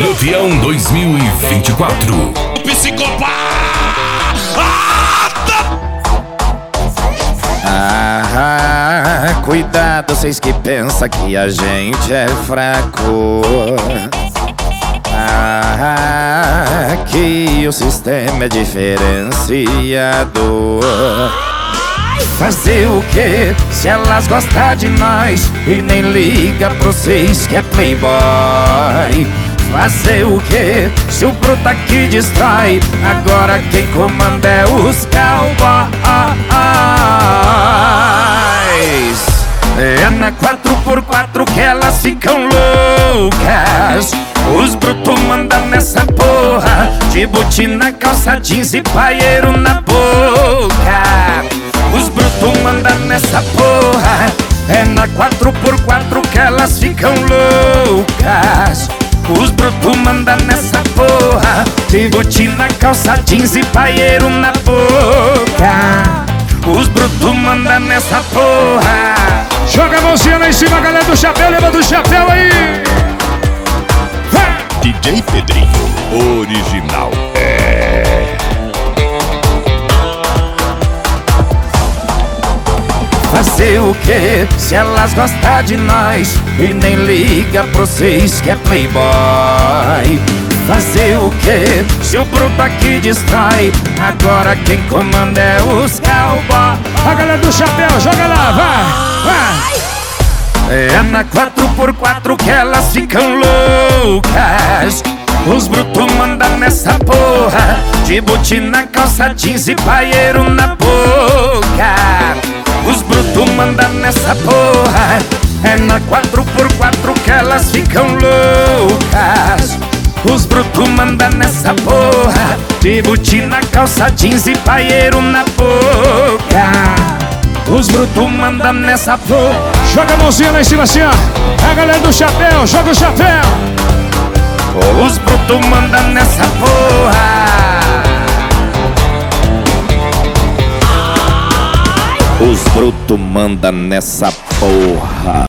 Lampião 2024. Psicopata! Cuidado, vocês que pensam que a gente é fraco. Que o sistema é diferenciado. Fazer o que se elas gostam de nós e nem liga pra vocês que é playboy? Fazer o que se o bruto aqui destrói? Agora quem comanda é os cowboys. É na 4x4 que elas ficam loucas. Os brutos mandam nessa porra, de botina, calça jeans e paieiro na boca. Os brutos mandam nessa porra. É na 4x4 que elas ficam loucas. Os brutos mandam nessa porra, de botina, calça jeans e paieiro na boca. Os brutos mandam nessa porra. Joga a mãozinha lá em cima, galera do chapéu, leva do chapéu aí. DJ Pedrinho, original. Fazer o que se elas gostam de nós e nem liga pra vocês que é playboy? Fazer o que se o bruto aqui destrói? Agora quem comanda é os cowboys. A galera do chapéu, joga lá, vai, vai. É na 4x4 que elas ficam loucas. Os brutos mandam nessa porra, de botina, calça jeans e paieiro na boca. Os brutos mandam nessa porra. É na 4x4 que elas ficam loucas. Os brutos mandam nessa porra, de botina, calça jeans e paieiro na boca. Os brutos mandam nessa porra. Joga a mãozinha lá em cima assim, ó. A galera do chapéu, joga o chapéu. Os brutos mandam nessa porra. Os brutos mandam nessa porra.